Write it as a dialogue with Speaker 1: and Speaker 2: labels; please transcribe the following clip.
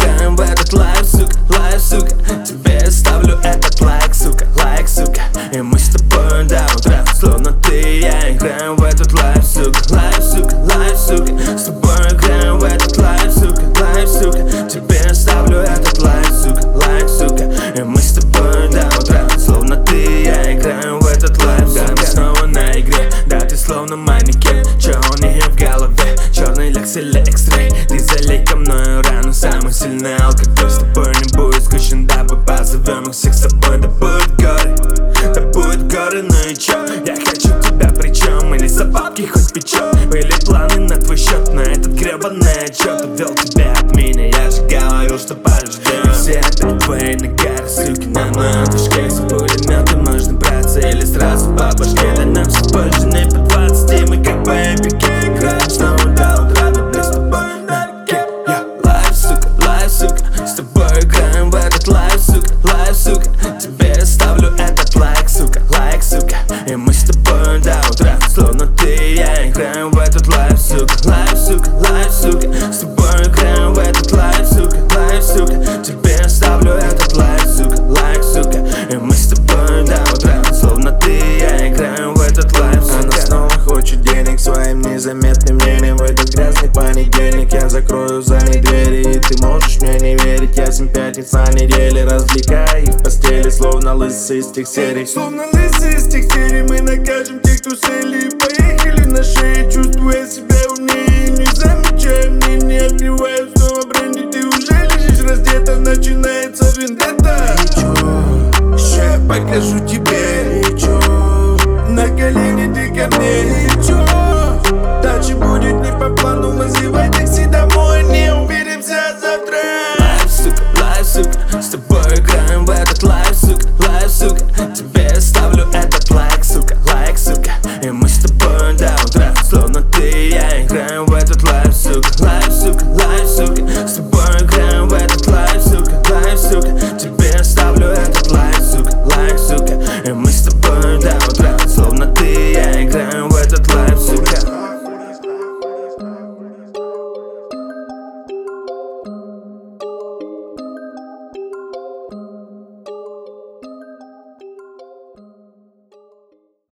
Speaker 1: играем в этот лайф, сука, лайф, сука. Тебе я ставлю этот лайк, сука, и мы с тобой до утра, словно ты и я. Играем в этот лайф, сука, лайф, сука. С тобой играем в этот лайф, сука, тебе я ставлю этот лайк, сука, и мы с тобой до утра, словно ты и я. Играем в этот лайф, сука. Да, мы снова на игре, да, ты словно манекен. Чё у нее в голове? Черный лекс или экстрей? Ты залей ко мною рану, самый сильный алкоголь. С тобой не будет скучно, дабы позовем их всех с собой. Да будет горы, ну и чё? Я хочу тебя, причем или за бабки хоть печёт. Были планы на твой счет, но этот гребаный отчет увел тебя от меня. Я же говорю, что подождем. Все опять твои нагары, суки, на моем движке. С пулеметом можно браться или сразу по башке. Для нас все больше не по 20, и мы как по эпике играем снова до утра, но мы с тобой на реке. Лайф, сука, с тобой играем в этот лайф, сука. Тебе я ставлю этот лайк, сука, и мы с тобой до утра, словно ты и я. Играем в этот лайф, сука, с тобой играем в этот лайф, сука. Тебе я ставлю этот лайк, сука, и мы с тобой до утра, словно ты и я. Играем в этот лайф, сука.
Speaker 2: Она снова хочет денег своим незаметным мнением. В этот грязный понедельник я закрою за ней двери, и ты можешь мне не верить. Я 7 пятниц на неделе развлекаю их в постели, словно лысый из тех серий.
Speaker 3: Словно лысый из тех серий, мы накажем тех, кто сели и поехали на шее, чувствуя себя умнее. Не замечая мнение, открываю снова бренди. Ты уже лежишь раздета, начинается вендетта.
Speaker 2: Ничего, ща я покажу тебе